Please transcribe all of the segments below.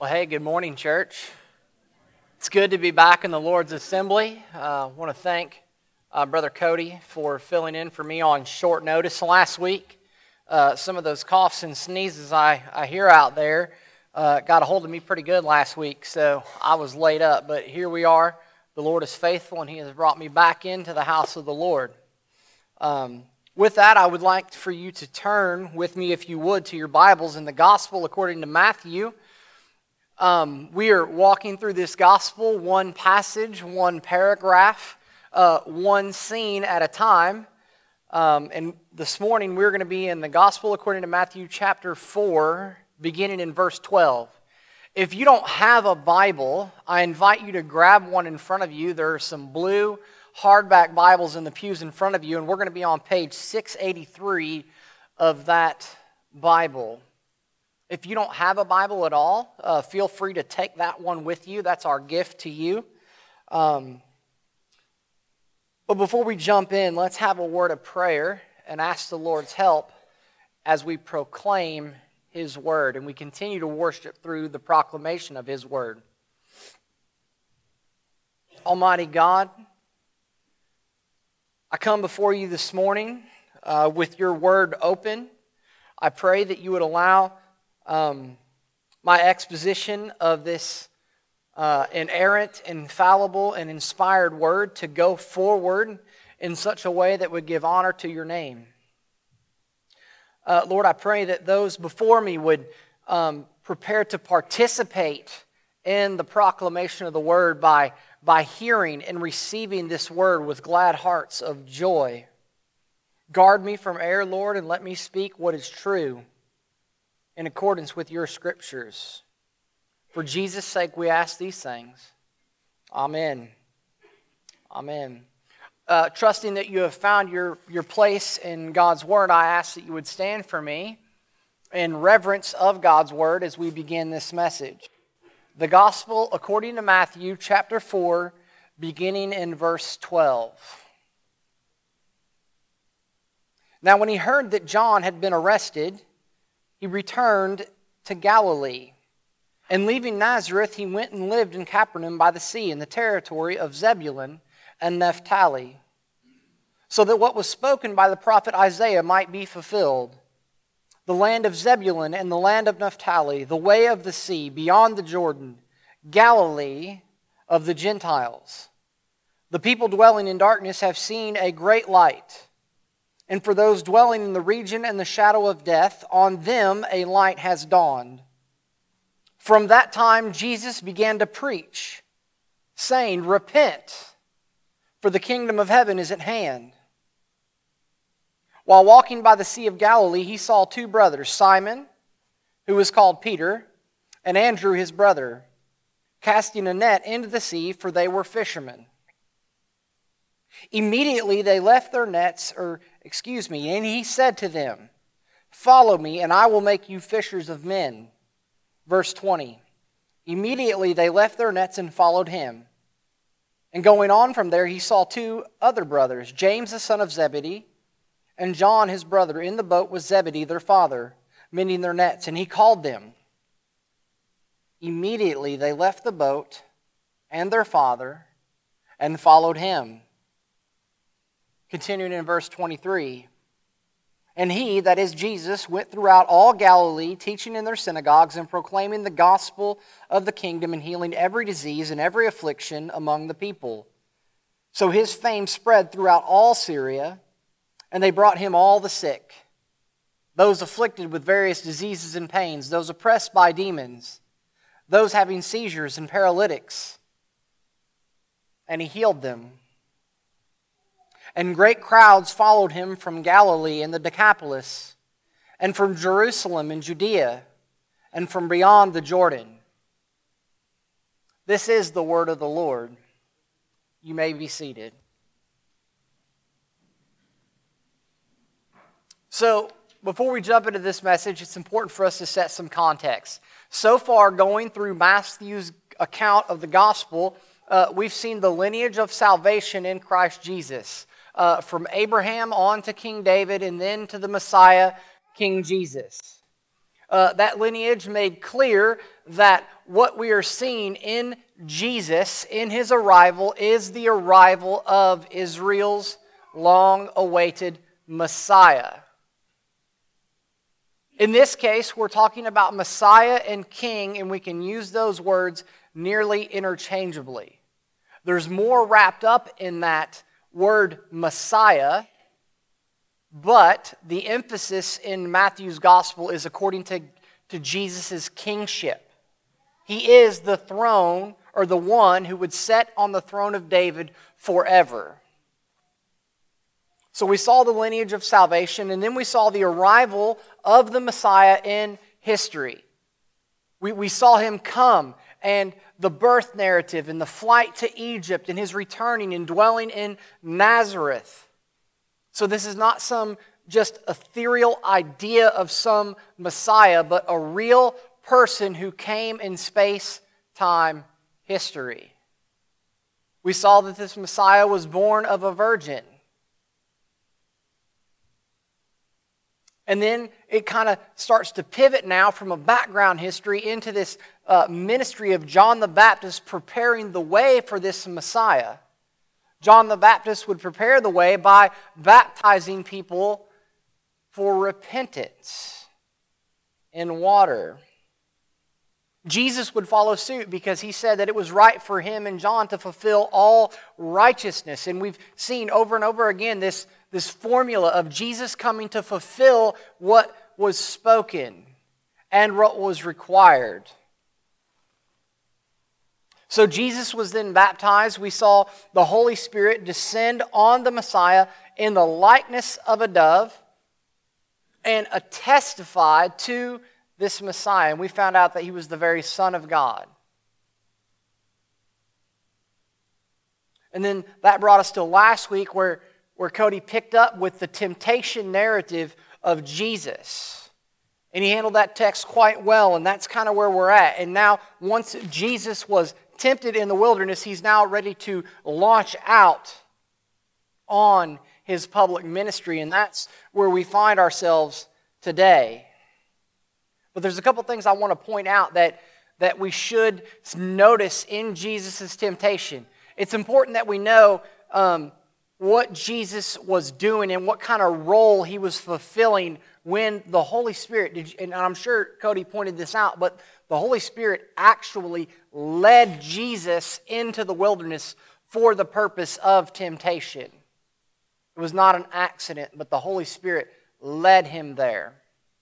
Well, hey, good morning, church. It's good to be back in the Lord's assembly. I want to thank Brother Cody for filling in for me on short notice last week. Some of those coughs and sneezes I hear out there got a hold of me pretty good last week, so I was laid up. But here we are. The Lord is faithful, and He has brought me back into the house of the Lord. With that, I would like for you to turn with me, if you would, to your Bibles in the Gospel according to Matthew. We are walking through this gospel, one passage, one paragraph, one scene at a time. And this morning we're going to be in the gospel according to Matthew chapter 4, beginning in verse 12. If you don't have a Bible, I invite you to grab one in front of you. There are some blue hardback Bibles in the pews in front of you, and we're going to be on page 683 of that Bible. If you don't have a Bible at all, feel free to take that one with you. That's our gift to you. But before we jump in, let's have a word of prayer and ask the Lord's help as we proclaim His word and we continue to worship through the proclamation of His word. Almighty God, I come before you this morning with your word open. I pray that you would allow my exposition of this inerrant, infallible, and inspired word to go forward in such a way that would give honor to your name. Lord, I pray that those before me would prepare to participate in the proclamation of the word by hearing and receiving this word with glad hearts of joy. Guard me from error, Lord, and let me speak what is true in accordance with your scriptures. For Jesus' sake we ask these things. Amen. Amen. Trusting that you have found your place in God's word, I ask that you would stand for me in reverence of God's word as we begin this message. The Gospel according to Matthew chapter 4, beginning in verse 12. Now when he heard that John had been arrested, he returned to Galilee, and leaving Nazareth, he went and lived in Capernaum by the sea in the territory of Zebulun and Naphtali, so that what was spoken by the prophet Isaiah might be fulfilled. The land of Zebulun and the land of Naphtali, the way of the sea, beyond the Jordan, Galilee of the Gentiles. The people dwelling in darkness have seen a great light. And for those dwelling in the region and the shadow of death, on them a light has dawned. From that time Jesus began to preach, saying, "Repent, for the kingdom of heaven is at hand." While walking by the Sea of Galilee, he saw two brothers, Simon, who was called Peter, and Andrew his brother, casting a net into the sea, for they were fishermen. Immediately they left their nets, and he said to them, "Follow me, and I will make you fishers of men." Verse 20, immediately they left their nets and followed him. And going on from there, he saw two other brothers, James the son of Zebedee, and John his brother, in the boat with Zebedee their father, mending their nets, and he called them. Immediately they left the boat and their father and followed him. Continuing in verse 23, and he, that is Jesus, went throughout all Galilee, teaching in their synagogues and proclaiming the gospel of the kingdom and healing every disease and every affliction among the people. So his fame spread throughout all Syria, and they brought him all the sick, those afflicted with various diseases and pains, those oppressed by demons, those having seizures and paralytics, and he healed them. And great crowds followed him from Galilee and the Decapolis, and from Jerusalem and Judea, and from beyond the Jordan. This is the word of the Lord. You may be seated. So, before we jump into this message, it's important for us to set some context. So far, going through Matthew's account of the gospel, we've seen the lineage of salvation in Christ Jesus. From Abraham on to King David and then to the Messiah, King Jesus. that lineage made clear that what we are seeing in Jesus, in his arrival, is the arrival of Israel's long-awaited Messiah. In this case, we're talking about Messiah and King, and we can use those words nearly interchangeably. There's more wrapped up in that word Messiah, but the emphasis in Matthew's gospel is according to Jesus' kingship. He is the throne, or the one who would sit on the throne of David forever. So we saw the lineage of salvation, and then we saw the arrival of the Messiah in history. We saw him come, and the birth narrative, and the flight to Egypt, and his returning and dwelling in Nazareth. So this is not some just ethereal idea of some Messiah, but a real person who came in space-time history. We saw that this Messiah was born of a virgin. And then it kind of starts to pivot now from a background history into this ministry of John the Baptist preparing the way for this Messiah. John the Baptist would prepare the way by baptizing people for repentance in water. Jesus would follow suit because he said that it was right for him and John to fulfill all righteousness. And we've seen over and over again this formula of Jesus coming to fulfill what was spoken and what was required. So Jesus was then baptized. We saw the Holy Spirit descend on the Messiah in the likeness of a dove and testified to this Messiah. And we found out that he was the very Son of God. And then that brought us to last week where Cody picked up with the temptation narrative of Jesus. And he handled that text quite well, and that's kind of where we're at. And now, once Jesus was tempted in the wilderness, he's now ready to launch out on his public ministry, and that's where we find ourselves today. But there's a couple things I want to point out that we should notice in Jesus' temptation. It's important that we know what Jesus was doing and what kind of role he was fulfilling when the Holy Spirit, and I'm sure Cody pointed this out, but the Holy Spirit actually led Jesus into the wilderness for the purpose of temptation. It was not an accident, but the Holy Spirit led him there.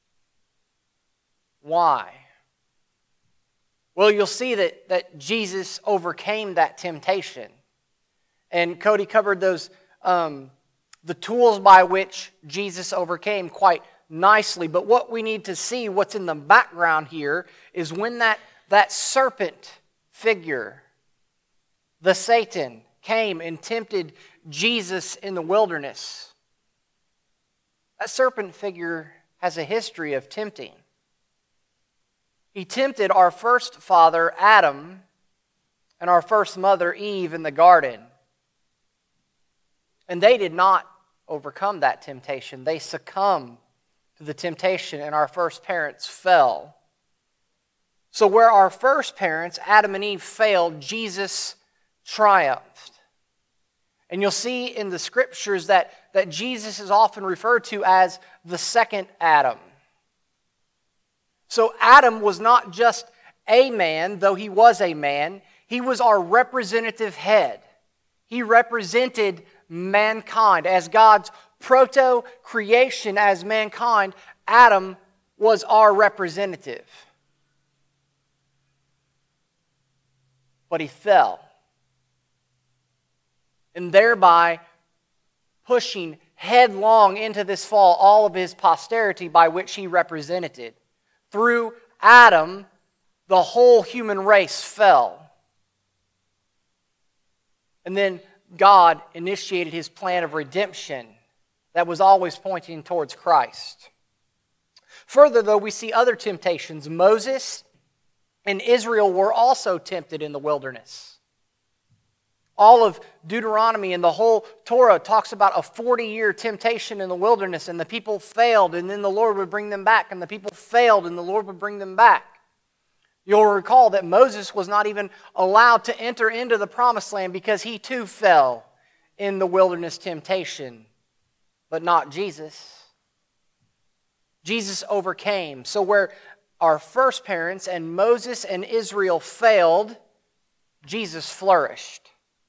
Why? Well, you'll see that Jesus overcame that temptation. And Cody covered those the tools by which Jesus overcame quite nicely. But what we need to see, what's in the background here, is when that serpent figure, the Satan, came and tempted Jesus in the wilderness. That serpent figure has a history of tempting. He tempted our first father, Adam, and our first mother, Eve, in the garden. And they did not overcome that temptation. They succumbed to the temptation, and our first parents fell. So where our first parents, Adam and Eve, failed, Jesus triumphed. And you'll see in the scriptures that Jesus is often referred to as the second Adam. So Adam was not just a man, though he was a man. He was our representative head. He represented mankind. As God's proto-creation as mankind, Adam was our representative. But he fell. And thereby pushing headlong into this fall all of his posterity by which he represented. Through Adam, the whole human race fell. And then God initiated his plan of redemption that was always pointing towards Christ. Further, though, we see other temptations. Moses and Israel were also tempted in the wilderness. All of Deuteronomy and the whole Torah talks about a 40-year temptation in the wilderness, and the people failed, and then the Lord would bring them back, and the people failed, and the Lord would bring them back. You'll recall that Moses was not even allowed to enter into the promised land because he too fell in the wilderness temptation, but not Jesus. Jesus overcame. So where our first parents and Moses and Israel failed, Jesus flourished.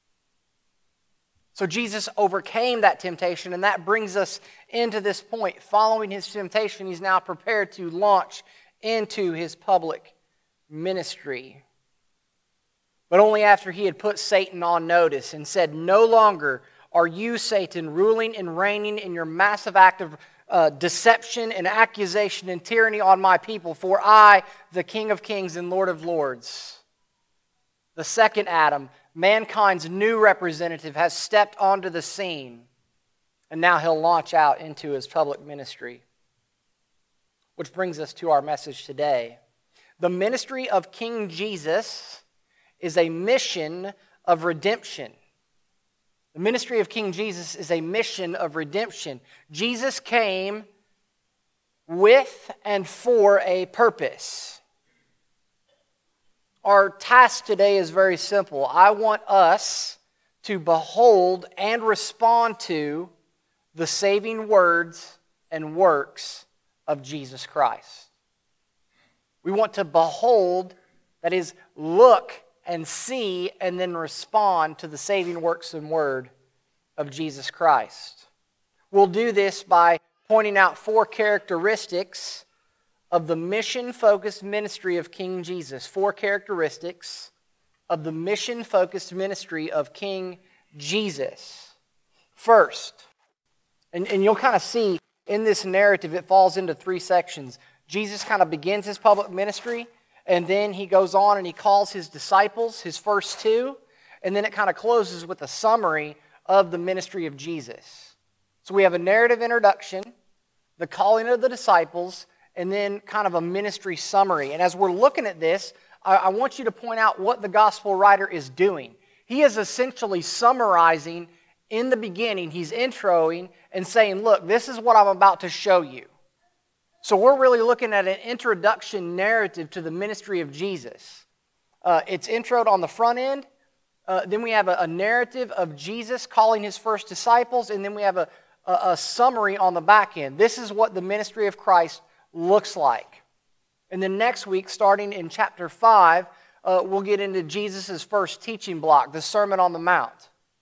So Jesus overcame that temptation, and that brings us into this point. Following his temptation, he's now prepared to launch into his public ministry. But only after he had put Satan on notice and said, "No longer are you, Satan, ruling and reigning in your massive act of deception and accusation and tyranny on my people, for I, the King of Kings and Lord of Lords." The second Adam, mankind's new representative, has stepped onto the scene, and now he'll launch out into his public ministry. Which brings us to our message today. The ministry of King Jesus is a mission of redemption. The ministry of King Jesus is a mission of redemption. Jesus came with and for a purpose. Our task today is very simple. I want us to behold and respond to the saving words and works of Jesus Christ. We want to behold, that is, look and see and then respond to the saving works and word of Jesus Christ. We'll do this by pointing out 4 characteristics of the mission-focused ministry of King Jesus. 4 characteristics of the mission-focused ministry of King Jesus. First, and you'll kind of see in this narrative, it falls into 3 sections. Jesus kind of begins his public ministry, and then he goes on and he calls his disciples, his first 2, and then it kind of closes with a summary of the ministry of Jesus. So we have a narrative introduction, the calling of the disciples, and then kind of a ministry summary. And as we're looking at this, I want you to point out what the gospel writer is doing. He is essentially summarizing in the beginning. He's introing and saying, look, this is what I'm about to show you. So we're really looking at an introduction narrative to the ministry of Jesus. It's introed on the front end. Then we have a narrative of Jesus calling his first disciples. And then we have a summary on the back end. This is what the ministry of Christ looks like. And then next week, starting in chapter 5, we'll get into Jesus' first teaching block, the Sermon on the Mount.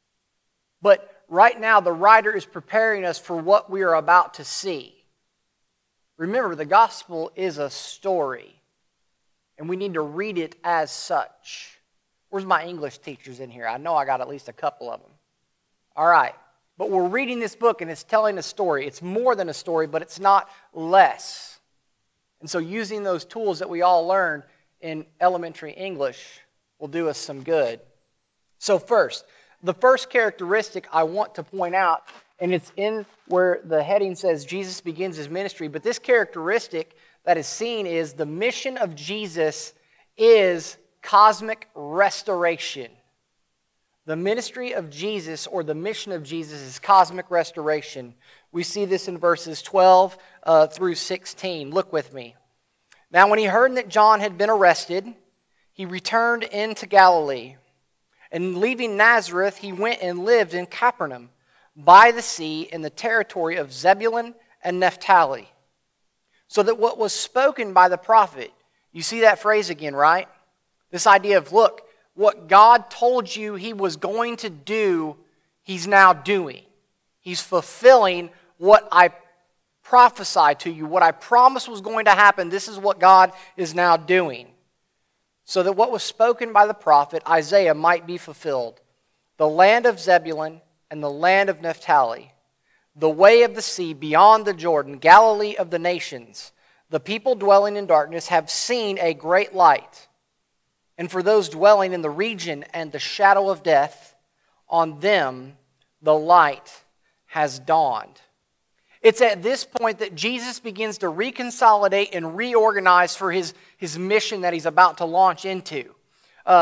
But right now, the writer is preparing us for what we are about to see. Remember, the gospel is a story, and we need to read it as such. Where's my English teachers in here? I know I got at least a couple of them. All right. But we're reading this book, and it's telling a story. It's more than a story, but it's not less. And so using those tools that we all learned in elementary English will do us some good. So first, the first characteristic I want to point out, and it's in where the heading says Jesus begins his ministry, but this characteristic that is seen is the mission of Jesus is cosmic restoration. The ministry of Jesus, or the mission of Jesus, is cosmic restoration. We see this in verses 12 through 16. Look with me. Now, when he heard that John had been arrested, he returned into Galilee. And leaving Nazareth, he went and lived in Capernaum, by the sea, in the territory of Zebulun and Naphtali. So that what was spoken by the prophet, you see that phrase again, right? This idea of, look, what God told you he was going to do, he's now doing. He's fulfilling what I prophesied to you, what I promised was going to happen. This is what God is now doing. So that what was spoken by the prophet Isaiah might be fulfilled. The land of Zebulun and the land of Naphtali, the way of the sea beyond the Jordan, Galilee of the nations. The people dwelling in darkness have seen a great light. And for those dwelling in the region and the shadow of death, on them the light has dawned. It's at this point that Jesus begins to reconsolidate and reorganize for his mission that he's about to launch into.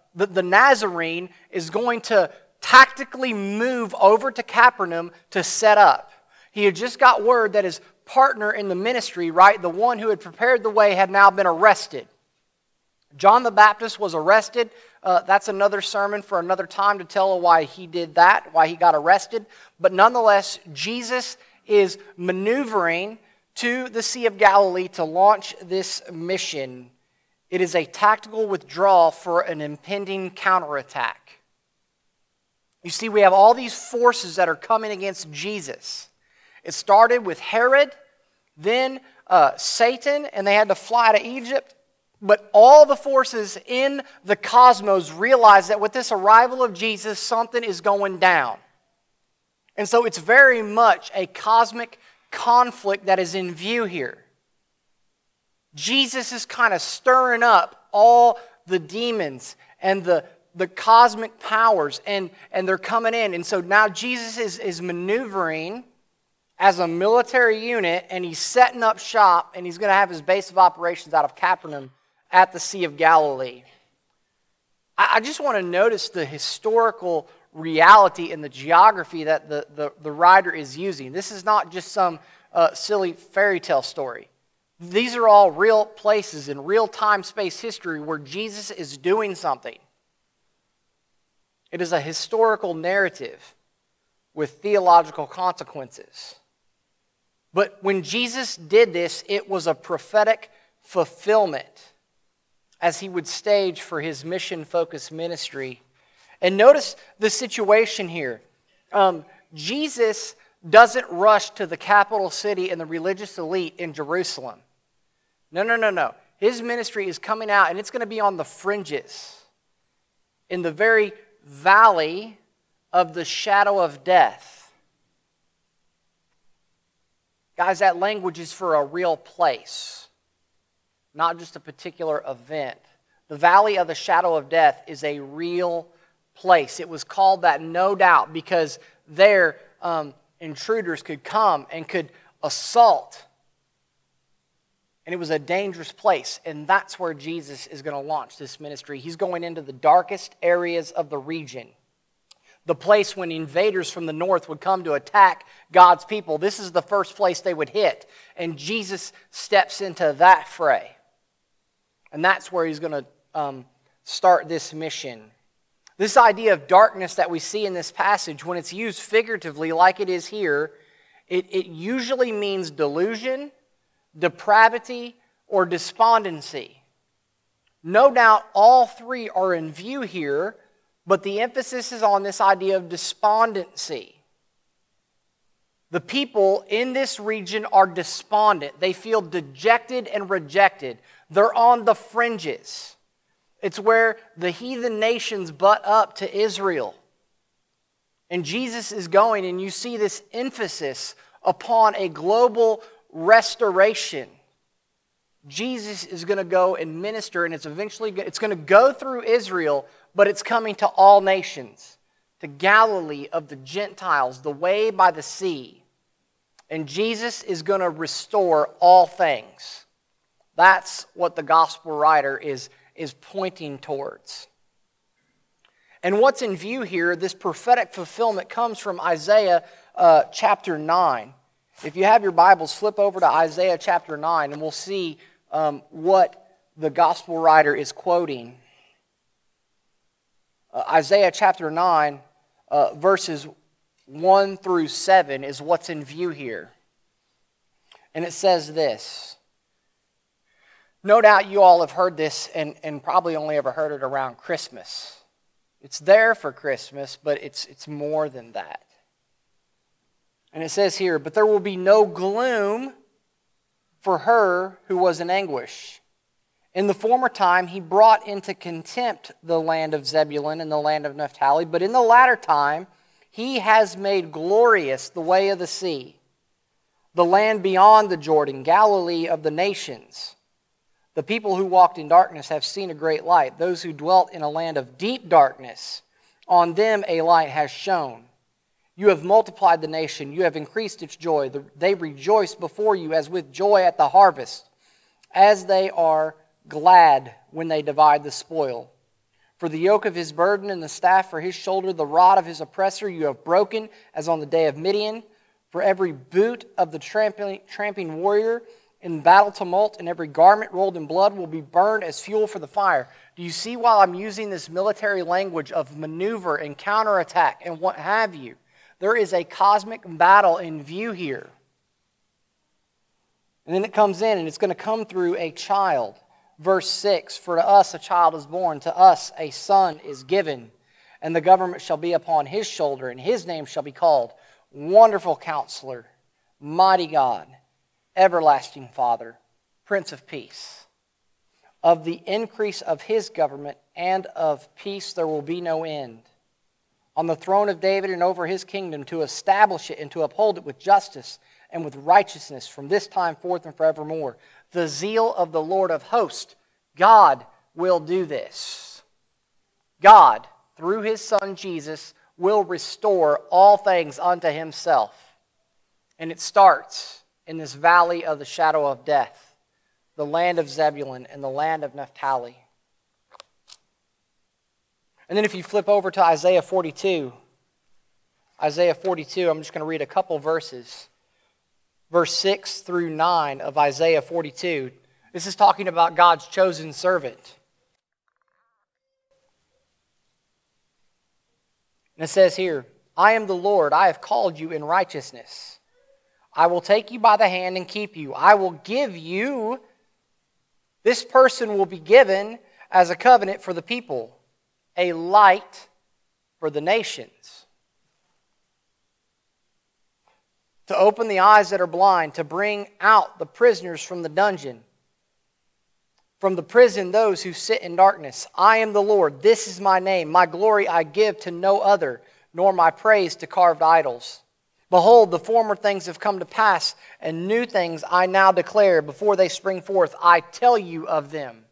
the Nazarene is going to tactically move over to Capernaum to set up. He had just got word that his partner in the ministry, right, the one who had prepared the way, had now been arrested. John the Baptist was arrested. That's another sermon for another time to tell why he did that, why he got arrested. But nonetheless, Jesus is maneuvering to the Sea of Galilee to launch this mission. It is a tactical withdrawal for an impending counterattack. You see, we have all these forces that are coming against Jesus. It started with Herod, then Satan, and they had to fly to Egypt. But all the forces in the cosmos realize that with this arrival of Jesus, something is going down. And so it's very much a cosmic conflict that is in view here. Jesus is kind of stirring up all the demons and the cosmic powers, and they're coming in. And so now Jesus is maneuvering as a military unit, and he's setting up shop, and he's going to have his base of operations out of Capernaum at the Sea of Galilee. I just want to notice the historical reality and the geography that the writer is using. This is not just some silly fairy tale story. These are all real places in real time, space, history where Jesus is doing something. It is a historical narrative with theological consequences. But when Jesus did this, it was a prophetic fulfillment as he would stage for his mission-focused ministry. And notice the situation here. Jesus doesn't rush to the capital city and the religious elite in Jerusalem. No. His ministry is coming out, and it's going to be on the fringes, in the very valley of the shadow of death. Guys, that language is for a real place, not just a particular event. The valley of the shadow of death is a real place. It was called that, no doubt, because there intruders could come and could assault. And it was a dangerous place. And that's where Jesus is going to launch this ministry. He's going into the darkest areas of the region. The place when invaders from the north would come to attack God's people. This is the first place they would hit. And Jesus steps into that fray. And that's where he's going to start this mission. This idea of darkness that we see in this passage, when it's used figuratively like it is here, it usually means delusion, depravity, or despondency. No doubt all three are in view here, but the emphasis is on this idea of despondency. The people in this region are despondent. They feel dejected and rejected. They're on the fringes. It's where the heathen nations butt up to Israel. And Jesus is going, and you see this emphasis upon a global restoration. Jesus is going to go and minister, and it's going to go through Israel, but it's coming to all nations, to Galilee of the Gentiles, the way by the sea. And Jesus is going to restore all things. That's what the gospel writer is pointing towards. And what's in view here, this prophetic fulfillment, comes from Isaiah chapter 9. If you have your Bibles, flip over to Isaiah chapter 9, and we'll see what the gospel writer is quoting. Isaiah chapter 9, verses 1 through 7 is what's in view here. And it says this. No doubt you all have heard this and probably only ever heard it around Christmas. It's there for Christmas, but it's more than that. And it says here, but there will be no gloom for her who was in anguish. In the former time, he brought into contempt the land of Zebulun and the land of Naphtali, but in the latter time, he has made glorious the way of the sea, the land beyond the Jordan, Galilee of the nations. The people who walked in darkness have seen a great light. Those who dwelt in a land of deep darkness, on them a light has shone. You have multiplied the nation. You have increased its joy. They rejoice before you as with joy at the harvest, as they are glad when they divide the spoil. For the yoke of his burden and the staff for his shoulder, the rod of his oppressor you have broken, as on the day of Midian. For every boot of the tramping warrior in battle tumult and every garment rolled in blood will be burned as fuel for the fire. Do you see why I'm using this military language of maneuver and counterattack and what have you? There is a cosmic battle in view here. And then it comes in, and it's going to come through a child. Verse 6, for to us a child is born, to us a son is given, and the government shall be upon his shoulder, and his name shall be called Wonderful Counselor, Mighty God, Everlasting Father, Prince of Peace. Of the increase of his government and of peace there will be no end. On the throne of David and over his kingdom, to establish it and to uphold it with justice and with righteousness from this time forth and forevermore. The zeal of the Lord of hosts, God will do this. God, through his Son Jesus, will restore all things unto himself. And it starts in this valley of the shadow of death, the land of Zebulun and the land of Naphtali. And then if you flip over to Isaiah 42, I'm just going to read a couple verses. Verse 6 through 9 of Isaiah 42. This is talking about God's chosen servant. And it says here, I am the Lord, I have called you in righteousness. I will take you by the hand and keep you. I will give you, this person will be given as a covenant for the people, a light for the nations. To open the eyes that are blind, to bring out the prisoners from the dungeon, from the prison those who sit in darkness. I am the Lord, this is my name. My glory I give to no other, nor my praise to carved idols. Behold, the former things have come to pass, and new things I now declare. Before they spring forth, I tell you of them.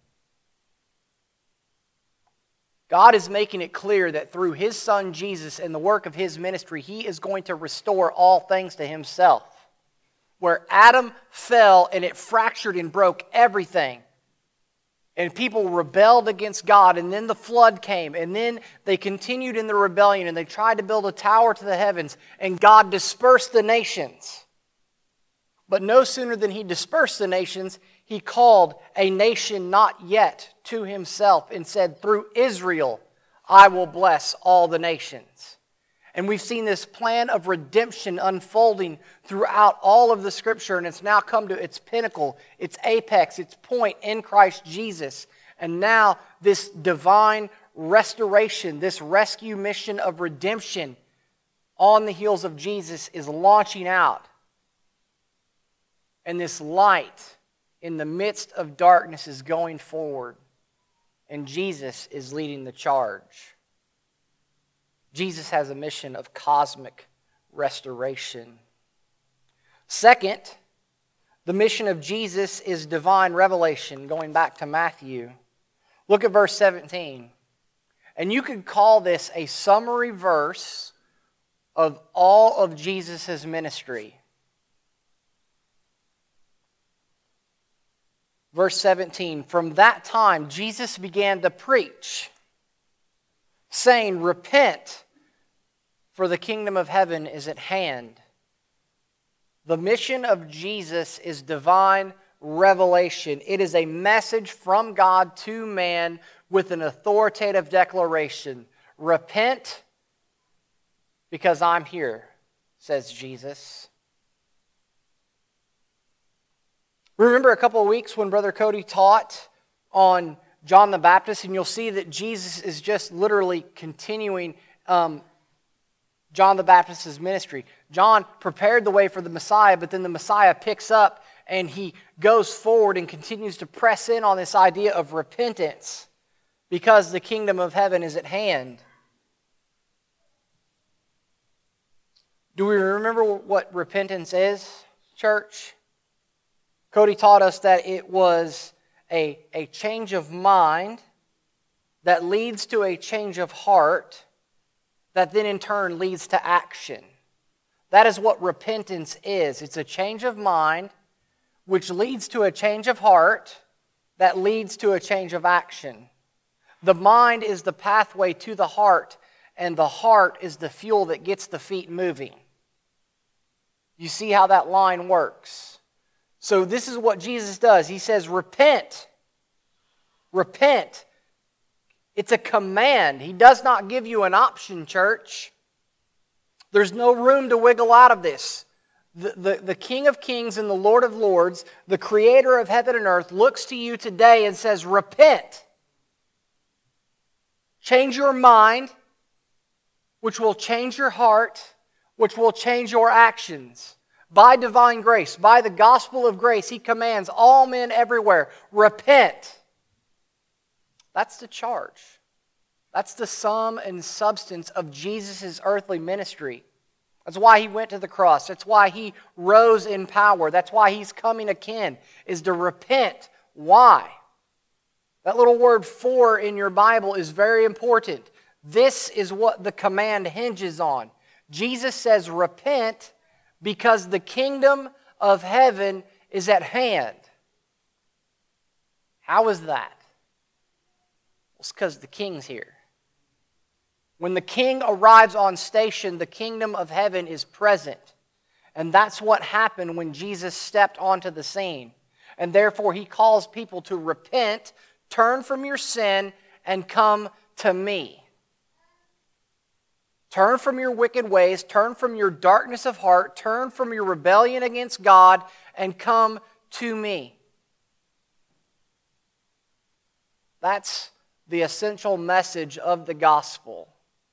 God is making it clear that through his Son Jesus and the work of his ministry, he is going to restore all things to himself. Where Adam fell and it fractured and broke everything, and people rebelled against God, and then the flood came, and then they continued in the rebellion, and they tried to build a tower to the heavens, and God dispersed the nations. But no sooner than he dispersed the nations, he called a nation not yet to himself and said, through Israel, I will bless all the nations. And we've seen this plan of redemption unfolding throughout all of the Scripture, and it's now come to its pinnacle, its apex, its point in Christ Jesus. And now this divine restoration, this rescue mission of redemption on the heels of Jesus is launching out. And this light in the midst of darkness is going forward. And Jesus is leading the charge. Jesus has a mission of cosmic restoration. Second, the mission of Jesus is divine revelation, going back to Matthew. Look at verse 17. And you could call this a summary verse of all of Jesus' ministry. Verse 17, from that time Jesus began to preach, saying, repent, for the kingdom of heaven is at hand. The mission of Jesus is divine revelation. It is a message from God to man with an authoritative declaration. Repent, because I'm here, says Jesus. Remember a couple of weeks when Brother Cody taught on John the Baptist, and you'll see that Jesus is just literally continuing John the Baptist's ministry. John prepared the way for the Messiah, but then the Messiah picks up and he goes forward and continues to press in on this idea of repentance because the kingdom of heaven is at hand. Do we remember what repentance is, church? Cody taught us that it was a change of mind that leads to a change of heart that then in turn leads to action. That is what repentance is. It's a change of mind which leads to a change of heart that leads to a change of action. The mind is the pathway to the heart, and the heart is the fuel that gets the feet moving. You see how that line works? So this is what Jesus does. He says, repent. Repent. It's a command. He does not give you an option, church. There's no room to wiggle out of this. The King of Kings and the Lord of Lords, the Creator of heaven and earth, looks to you today and says, repent. Change your mind, which will change your heart, which will change your actions. By divine grace, by the gospel of grace, He commands all men everywhere, repent. That's the charge. That's the sum and substance of Jesus' earthly ministry. That's why He went to the cross. That's why He rose in power. That's why He's coming again, is to repent. Why? That little word "for" in your Bible is very important. This is what the command hinges on. Jesus says, repent, because the kingdom of heaven is at hand. How is that? Well, it's because the king's here. When the king arrives on station, the kingdom of heaven is present. And that's what happened when Jesus stepped onto the scene. And therefore, He calls people to repent, turn from your sin, and come to me. Turn from your wicked ways, turn from your darkness of heart, turn from your rebellion against God, and come to me. That's the essential message of the gospel.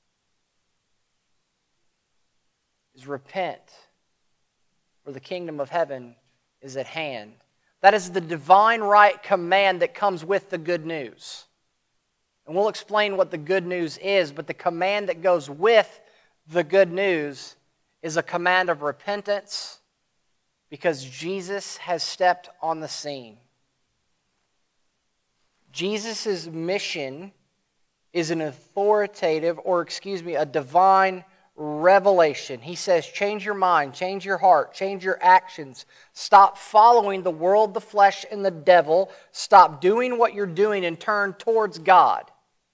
Is repent, for the kingdom of heaven is at hand. That is the divine right command that comes with the good news. And we'll explain what the good news is, but the command that goes with the good news is a command of repentance, because Jesus has stepped on the scene. Jesus' mission is an authoritative, a divine revelation. He says, change your mind, change your heart, change your actions. Stop following the world, the flesh, and the devil. Stop doing what you're doing and turn towards God.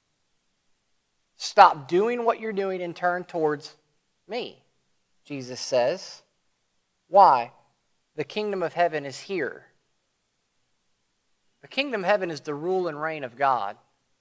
Stop doing what you're doing and turn towards me, Jesus says. Why? The kingdom of heaven is here. The kingdom of heaven is the rule and reign of God.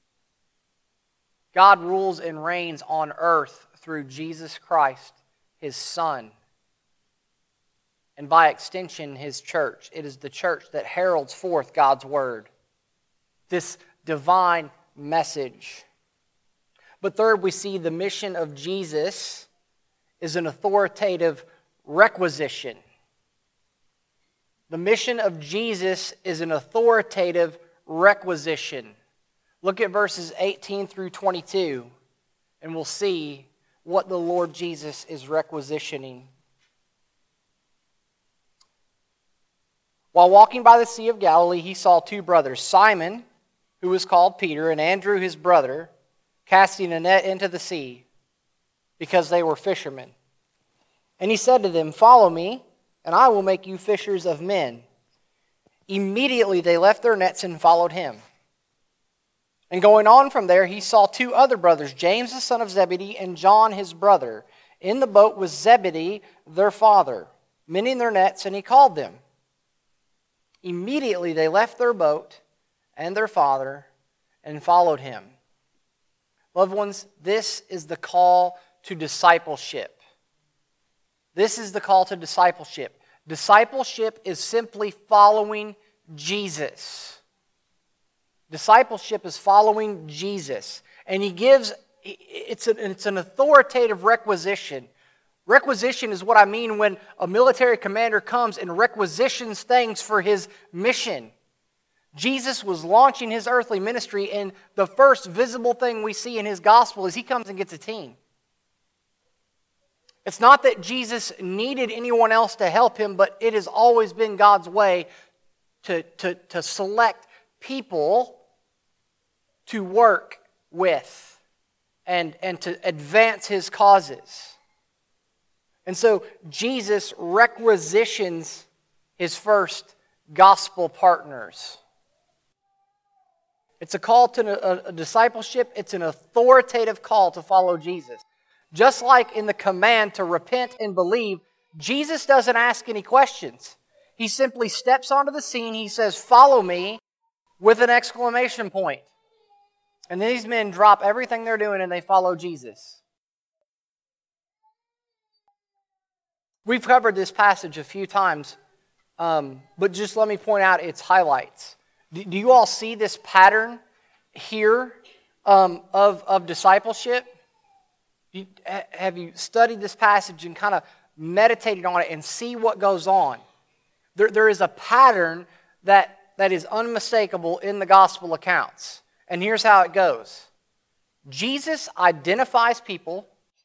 God rules and reigns on earth through Jesus Christ, His Son, and by extension, His church. It is the church that heralds forth God's word, this divine message. But third, we see the mission of Jesus is an authoritative requisition. The mission of Jesus is an authoritative requisition. Look at verses 18 through 22, and we'll see what the Lord Jesus is requisitioning. While walking by the Sea of Galilee, He saw two brothers, Simon, who was called Peter, and Andrew his brother, casting a net into the sea, because they were fishermen. And He said to them, follow me, and I will make you fishers of men. Immediately they left their nets and followed Him. And going on from there, He saw two other brothers, James the son of Zebedee and John his brother, in the boat with Zebedee their father, mending their nets, and He called them. Immediately they left their boat and their father and followed Him. Loved ones, this is the call to discipleship. This is the call to discipleship. Discipleship is simply following Jesus. Discipleship is following Jesus. And He gives, it's an authoritative requisition. Requisition is what I mean when a military commander comes and requisitions things for his mission. Jesus was launching His earthly ministry, and the first visible thing we see in His gospel is He comes and gets a team. It's not that Jesus needed anyone else to help Him, but it has always been God's way to select people to work with and to advance His causes. And so Jesus requisitions His first gospel partners. It's a call to a discipleship. It's an authoritative call to follow Jesus. Just like in the command to repent and believe, Jesus doesn't ask any questions. He simply steps onto the scene. He says, "Follow me," with an exclamation point. And these men drop everything they're doing and they follow Jesus. We've covered this passage a few times, but just let me point out its highlights. Do you all see this pattern here of discipleship? Have you studied this passage and kind of meditated on it and see what goes on? There is a pattern that is unmistakable in the gospel accounts. And here's how it goes. Jesus identifies people.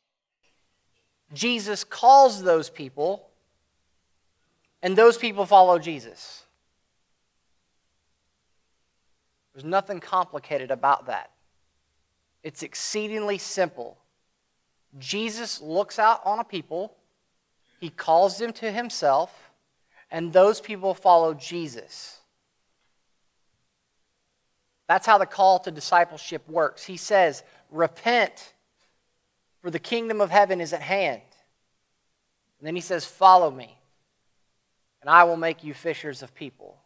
Jesus calls those people. And those people follow Jesus. There's nothing complicated about that. It's exceedingly simple. Jesus looks out on a people. He calls them to himself. And those people follow Jesus. That's how the call to discipleship works. He says, "Repent, for the kingdom of heaven is at hand." And then he says, "Follow me, and I will make you fishers of people."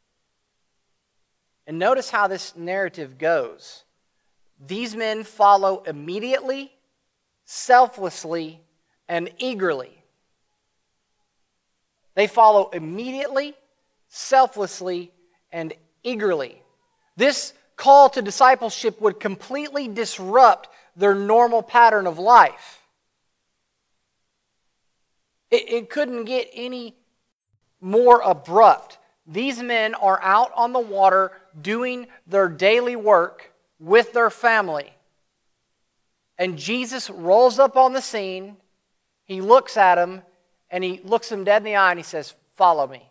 And notice how this narrative goes. These men follow immediately, selflessly, and eagerly. They follow immediately, selflessly, and eagerly. This call to discipleship would completely disrupt their normal pattern of life. It couldn't get any more abrupt. These men are out on the water doing their daily work with their family. And Jesus rolls up on the scene. He looks at them, and he looks them dead in the eye, and he says, "Follow me."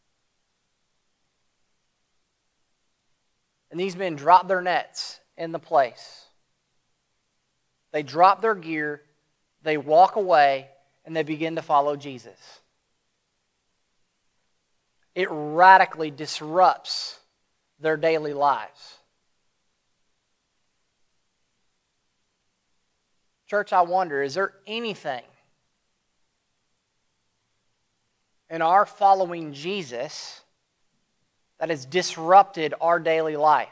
And these men drop their nets in the place. They drop their gear, they walk away, and they begin to follow Jesus. It radically disrupts their daily lives. Church, I wonder, is there anything in our following Jesus that has disrupted our daily life?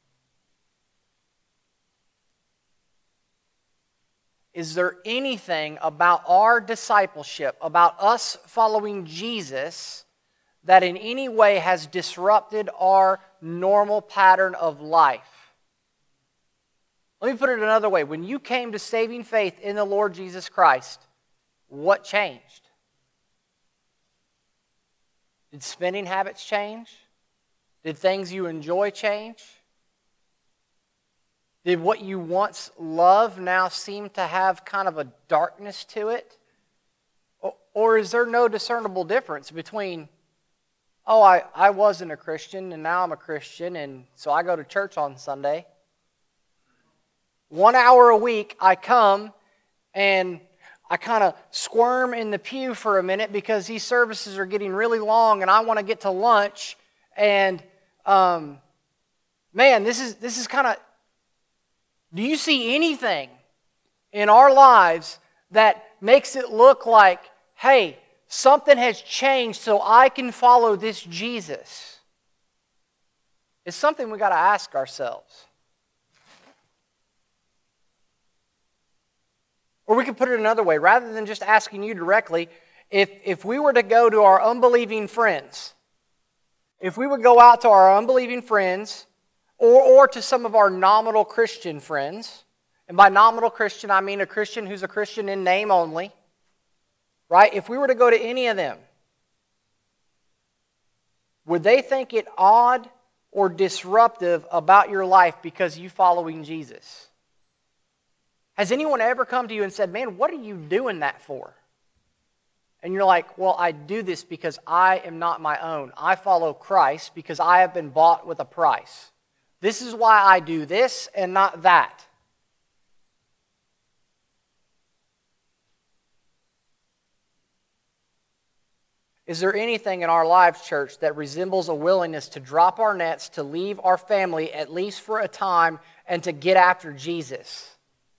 Is there anything about our discipleship, about us following Jesus, that in any way has disrupted our normal pattern of life? Let me put it another way. When you came to saving faith in the Lord Jesus Christ, what changed? Did spending habits change? Did things you enjoy change? Did what you once loved now seem to have kind of a darkness to it? Or is there no discernible difference between, oh, I wasn't a Christian and now I'm a Christian and so I go to church on Sunday. 1 hour a week I come and I kind of squirm in the pew for a minute because these services are getting really long and I want to get to lunch. And man, this is kind of, do you see anything in our lives that makes it look like, hey, something has changed so I can follow this Jesus? It's something we got to ask ourselves. Or we could put it another way. Rather than just asking you directly, if we were to go to our unbelieving friends, if we would go out to our unbelieving friends or to some of our nominal Christian friends, and by nominal Christian I mean a Christian who's a Christian in name only, right? If we were to go to any of them, would they think it odd or disruptive about your life because you following Jesus? Has anyone ever come to you and said, man, what are you doing that for? And you're like, well, I do this because I am not my own. I follow Christ because I have been bought with a price. This is why I do this and not that. Is there anything in our lives, church, that resembles a willingness to drop our nets, to leave our family, at least for a time, and to get after Jesus?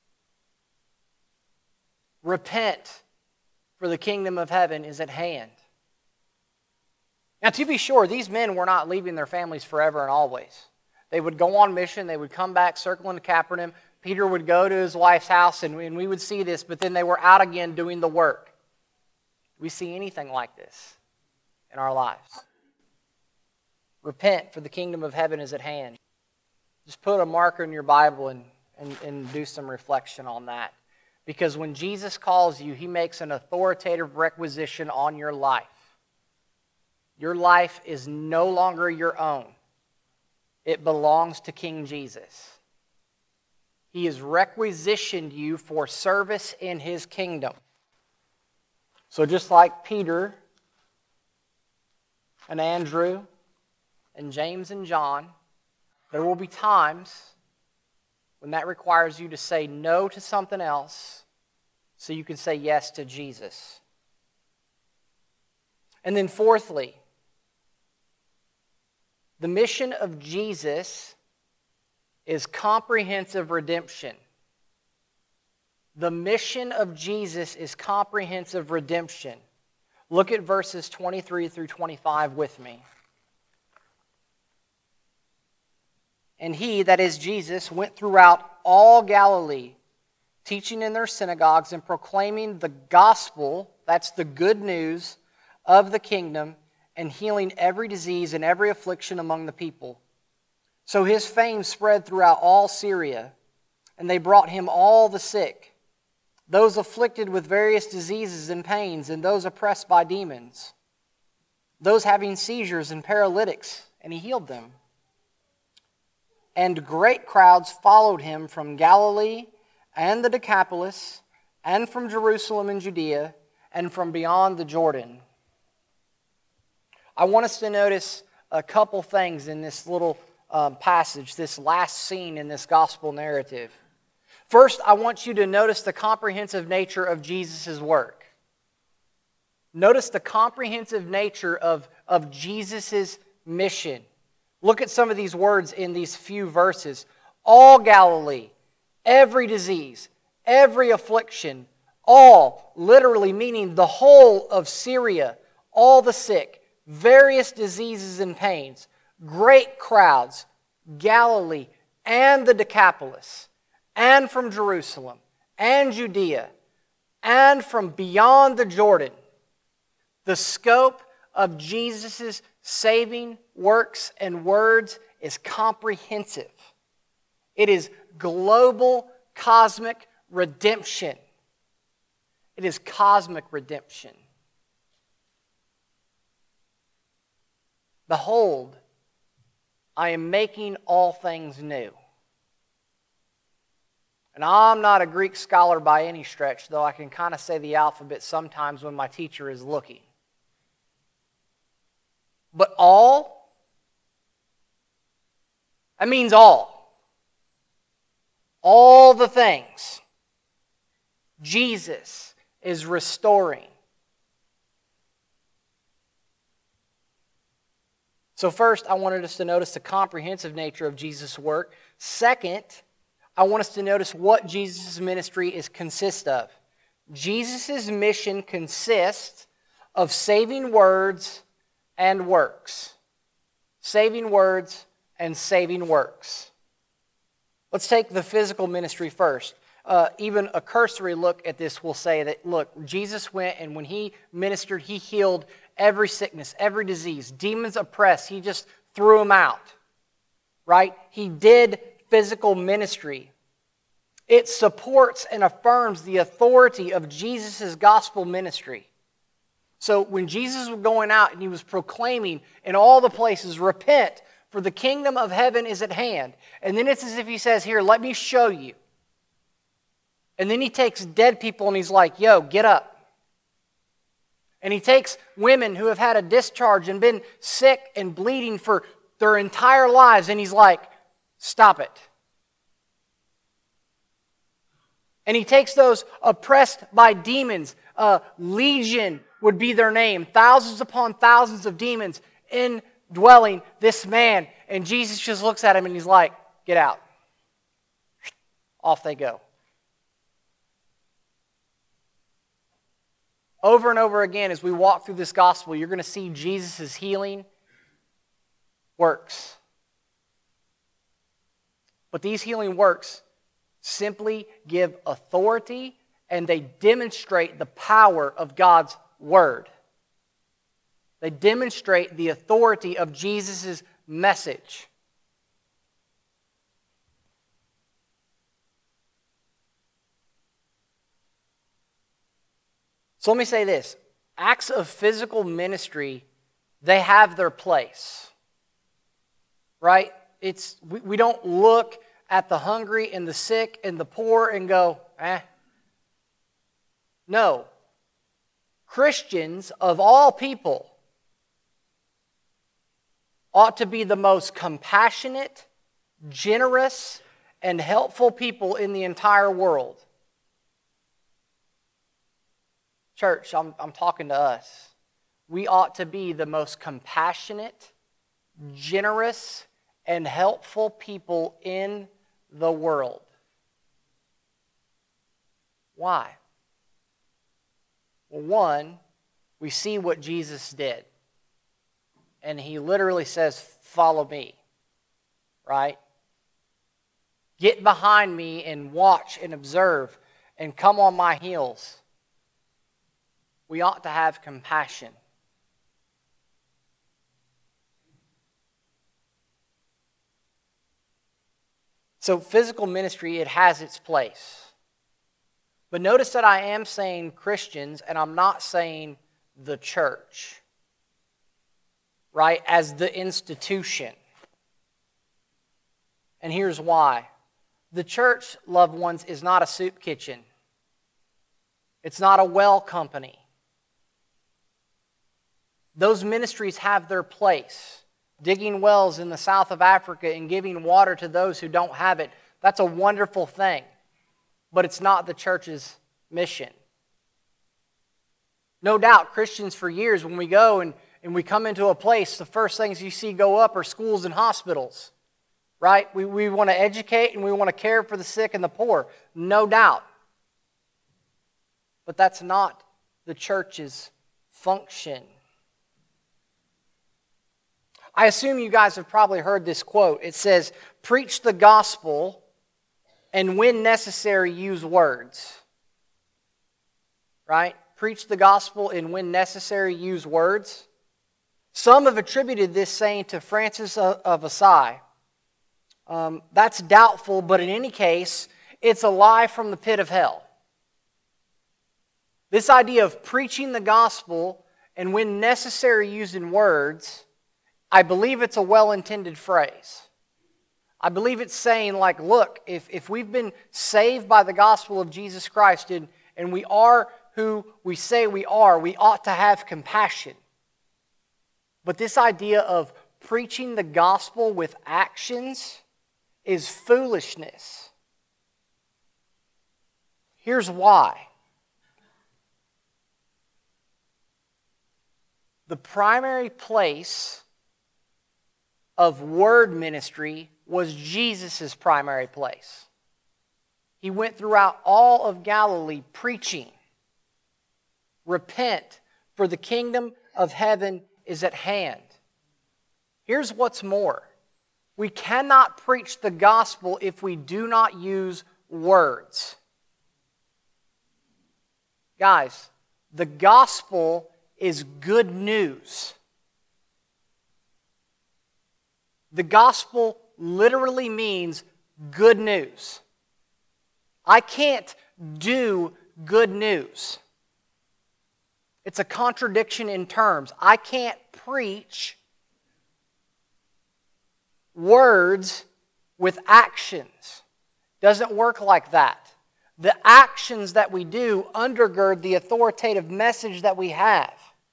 Repent, for the kingdom of heaven is at hand. Now, to be sure, these men were not leaving their families forever and always. They would go on mission. They would come back, circling to Capernaum. Peter would go to his wife's house, and we would see this, but then they were out again doing the work. Do we see anything like this in our lives? Repent, for the kingdom of heaven is at hand. Just put a marker in your Bible and do some reflection on that. Because when Jesus calls you, He makes an authoritative requisition on your life. Your life is no longer your own. It belongs to King Jesus. He has requisitioned you for service in His kingdom. So just like Peter and Andrew and James and John, there will be times when that requires you to say no to something else so you can say yes to Jesus. And then fourthly, the mission of Jesus is comprehensive redemption. The mission of Jesus is comprehensive redemption. Look at verses 23 through 25 with me. And He, that is Jesus, went throughout all Galilee, teaching in their synagogues and proclaiming the gospel, that's the good news, of the kingdom, and healing every disease and every affliction among the people. So His fame spread throughout all Syria, and they brought Him all the sick, those afflicted with various diseases and pains, and those oppressed by demons, those having seizures and paralytics, and He healed them. And great crowds followed Him from Galilee and the Decapolis, and from Jerusalem and Judea, and from beyond the Jordan. I want us to notice a couple things in this little passage, this last scene in this gospel narrative. First, I want you to notice the comprehensive nature of Jesus' work. Notice the comprehensive nature of Jesus' mission. Look at some of these words in these few verses. All Galilee, every disease, every affliction, all, literally meaning the whole of Syria, all the sick, various diseases and pains, great crowds, Galilee and the Decapolis, and from Jerusalem and Judea, and from beyond the Jordan. The scope of Jesus' saving works and words is comprehensive. It is global, cosmic redemption. It is cosmic redemption. Behold, I am making all things new. And I'm not a Greek scholar by any stretch, though I can kind of say the alphabet sometimes when my teacher is looking. But all, that means all. All the things Jesus is restoring. So first, I wanted us to notice the comprehensive nature of Jesus' work. Second, I want us to notice what Jesus' ministry consists of. Jesus' mission consists of saving words and works. Saving words and saving works. Let's take the physical ministry first. Even a cursory look at this will say that, look, Jesus went and when He ministered, He healed every sickness, every disease. Demons oppressed, He just threw them out. Right? He did physical ministry. It supports and affirms the authority of Jesus' gospel ministry. So when Jesus was going out and He was proclaiming in all the places, repent, for the kingdom of heaven is at hand. And then it's as if He says, here, let me show you. And then He takes dead people and He's like, yo, get up. And He takes women who have had a discharge and been sick and bleeding for their entire lives, and He's like, stop it. And He takes those oppressed by demons, legion would be their name. Thousands upon thousands of demons indwelling this man. And Jesus just looks at him and he's like, get out. Off they go. Over and over again, as we walk through this gospel, you're going to see Jesus' healing works. But these healing works simply give authority and they demonstrate the power of God's Word. They demonstrate the authority of Jesus' message. So let me say this. Acts of physical ministry, they have their place. Right? We don't look at the hungry and the sick and the poor and go, No. Christians of all people ought to be the most compassionate, generous, and helpful people in the entire world. Church, I'm talking to us. We ought to be the most compassionate, generous, and helpful people in the world. Why? Well, one, we see what Jesus did. And he literally says, follow me. Right? Get behind me and watch and observe and come on my heels. We ought to have compassion. So physical ministry, it has its place. But notice that I am saying Christians, and I'm not saying the church, right, as the institution. And here's why. The church, loved ones, is not a soup kitchen. It's not a well company. Those ministries have their place. Digging wells in the south of Africa and giving water to those who don't have it, that's a wonderful thing. But it's not the church's mission. No doubt, Christians for years, when we go and we come into a place, the first things you see go up are schools and hospitals. Right? We want to educate and we want to care for the sick and the poor. No doubt. But that's not the church's function. I assume you guys have probably heard this quote. It says, preach the gospel and when necessary use words. Right? Preach the gospel and when necessary use words. Some have attributed this saying to Francis of Assisi. That's doubtful, but in any case, it's a lie from the pit of hell. This idea of preaching the gospel and when necessary using words, I believe it's a well-intended phrase. I believe it's saying like, look, if we've been saved by the gospel of Jesus Christ and we are who we say we are, we ought to have compassion. But this idea of preaching the gospel with actions is foolishness. Here's why. The primary place of word ministry was Jesus' primary place. He went throughout all of Galilee preaching, repent, for the kingdom of heaven is at hand. Here's what's more. We cannot preach the gospel if we do not use words. Guys, the gospel is good news. The gospel literally means good news. I can't do good news. It's a contradiction in terms. I can't preach words with actions. Doesn't work like that. The actions that we do undergird the authoritative message that we have.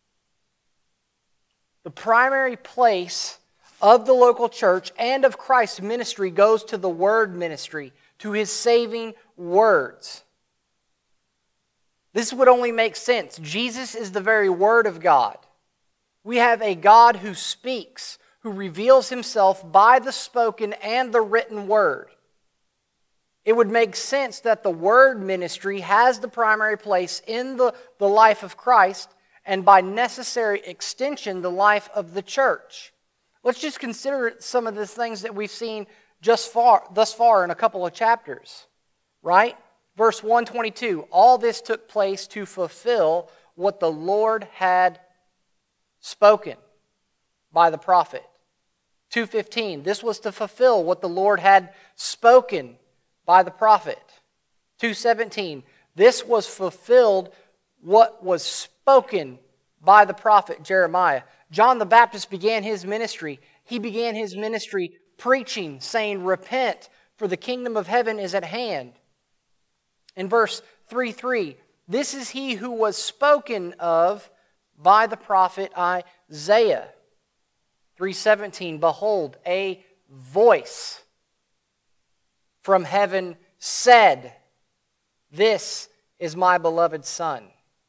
The primary place of the local church and of Christ's ministry goes to the word ministry, to His saving words. This would only make sense. Jesus is the very Word of God. We have a God who speaks, who reveals himself by the spoken and the written word. It would make sense that the word ministry has the primary place in the life of Christ, and by necessary extension, the life of the church. Let's just consider some of the things that we've seen thus far in a couple of chapters, right? Verse 122, all this took place to fulfill what the Lord had spoken by the prophet. 2:15, this was to fulfill what the Lord had spoken by the prophet. 2:17, this was fulfilled what was spoken by the prophet Jeremiah. John the Baptist began his ministry. He began his ministry preaching, saying, repent, for the kingdom of heaven is at hand. In verse 3:3, this is he who was spoken of by the prophet Isaiah. 3:17, behold, a voice from heaven said, this is my beloved Son.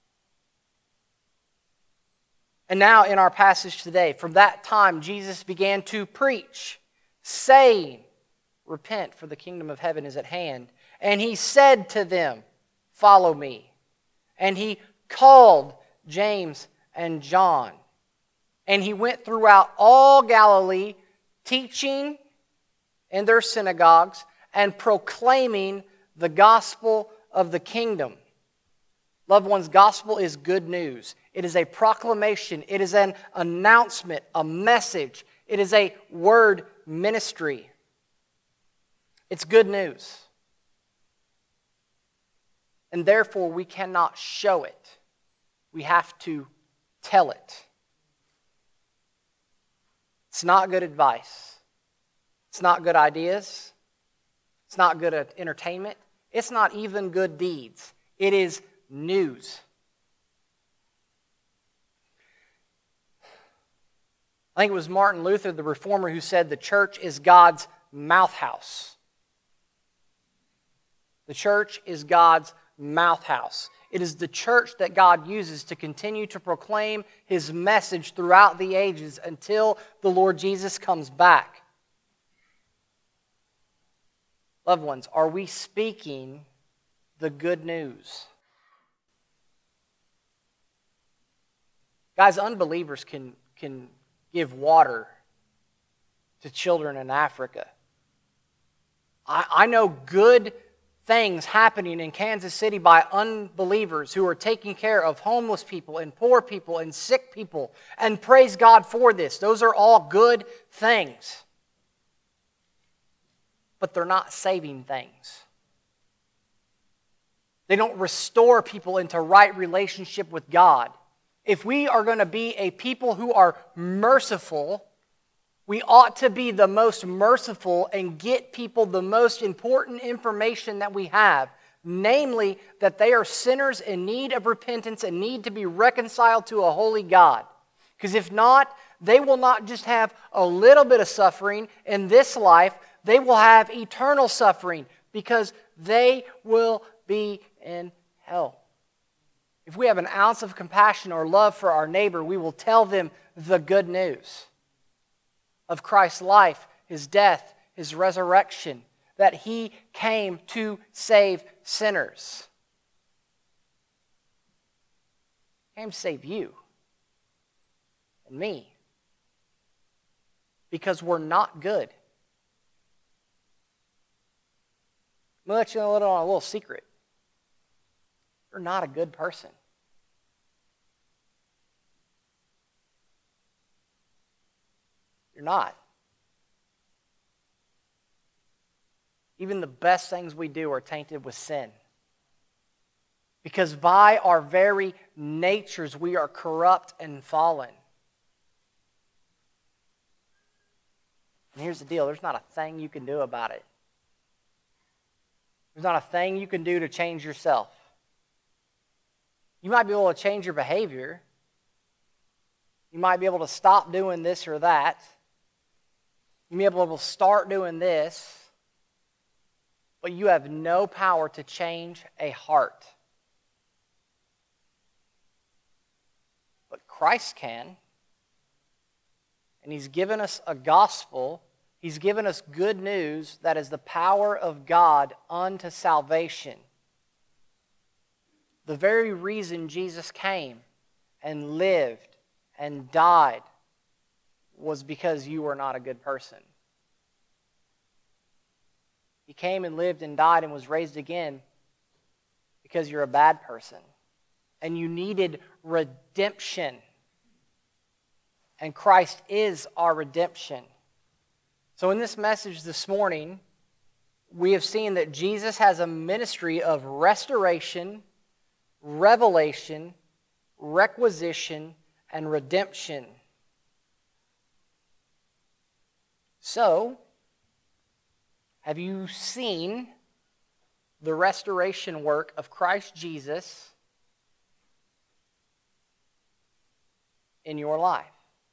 And now in our passage today, from that time Jesus began to preach, saying, repent, for the kingdom of heaven is at hand. And he said to them, follow me. And he called James and John. And he went throughout all Galilee, teaching in their synagogues and proclaiming the gospel of the kingdom. Loved ones, gospel is good news. It is a proclamation. It is an announcement, a message. It is a word ministry. It's good news. And therefore, we cannot show it. We have to tell it. It's not good advice. It's not good ideas. It's not good entertainment. It's not even good deeds. It is news. I think it was Martin Luther, the reformer, who said the church is God's mouthhouse. The church is God's mouthhouse. It is the church that God uses to continue to proclaim His message throughout the ages until the Lord Jesus comes back. Loved ones, are we speaking the good news? Guys, unbelievers can give water to children in Africa. I know good things happening in Kansas City by unbelievers who are taking care of homeless people and poor people and sick people, and praise God for this. Those are all good things. But they're not saving things. They don't restore people into right relationship with God. If we are going to be a people who are merciful, we ought to be the most merciful and get people the most important information that we have, namely that they are sinners in need of repentance and need to be reconciled to a holy God. Because if not, they will not just have a little bit of suffering in this life, they will have eternal suffering because they will be in hell. If we have an ounce of compassion or love for our neighbor, we will tell them the good news of Christ's life, His death, His resurrection, that He came to save sinners. He came to save you and me because we're not good. I'm going to let you know a little secret. You're not a good person. You're not. Even the best things we do are tainted with sin. Because by our very natures, we are corrupt and fallen. And here's the deal, there's not a thing you can do about it. There's not a thing you can do to change yourself. You might be able to change your behavior. You might be able to stop doing this or that. You may be able to start doing this, but you have no power to change a heart. Christ can. And He's given us a gospel. He's given us good news that is the power of God unto salvation. The very reason Jesus came and lived and died was because you were not a good person. He came and lived and died and was raised again because you're a bad person. And you needed redemption. And Christ is our redemption. So in this message this morning, we have seen that Jesus has a ministry of restoration, revelation, requisition, and redemption. So, have you seen the restoration work of Christ Jesus in your life?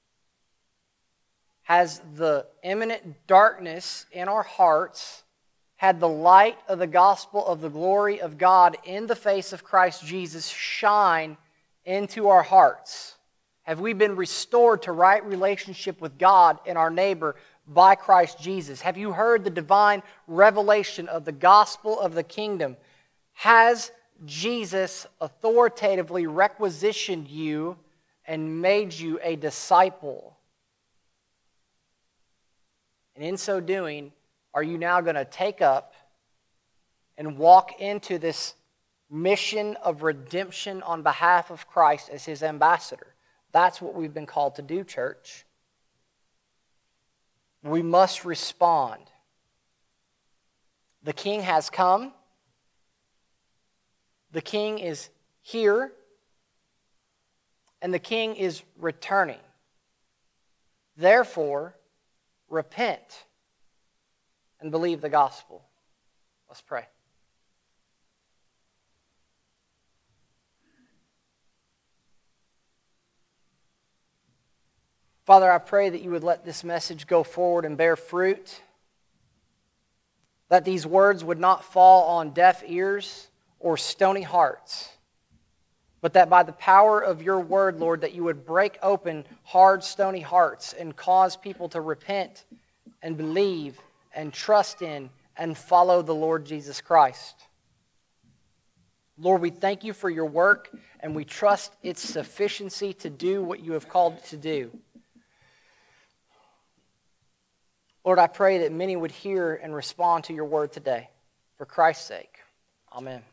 Has the imminent darkness in our hearts had the light of the gospel of the glory of God in the face of Christ Jesus shine into our hearts? Have we been restored to right relationship with God and our neighbor by Christ Jesus? Have you heard the divine revelation of the gospel of the kingdom? Has Jesus authoritatively requisitioned you and made you a disciple? And in so doing, are you now going to take up and walk into this mission of redemption on behalf of Christ as His ambassador? That's what we've been called to do, church. We must respond. The King has come. The King is here. And the King is returning. Therefore, repent and believe the gospel. Let's pray. Father, I pray that you would let this message go forward and bear fruit, that these words would not fall on deaf ears or stony hearts, but that by the power of your word, Lord, that you would break open hard, stony hearts and cause people to repent and believe and trust in and follow the Lord Jesus Christ. Lord, we thank you for your work, and we trust its sufficiency to do what you have called it to do. Lord, I pray that many would hear and respond to your word today. For Christ's sake, amen.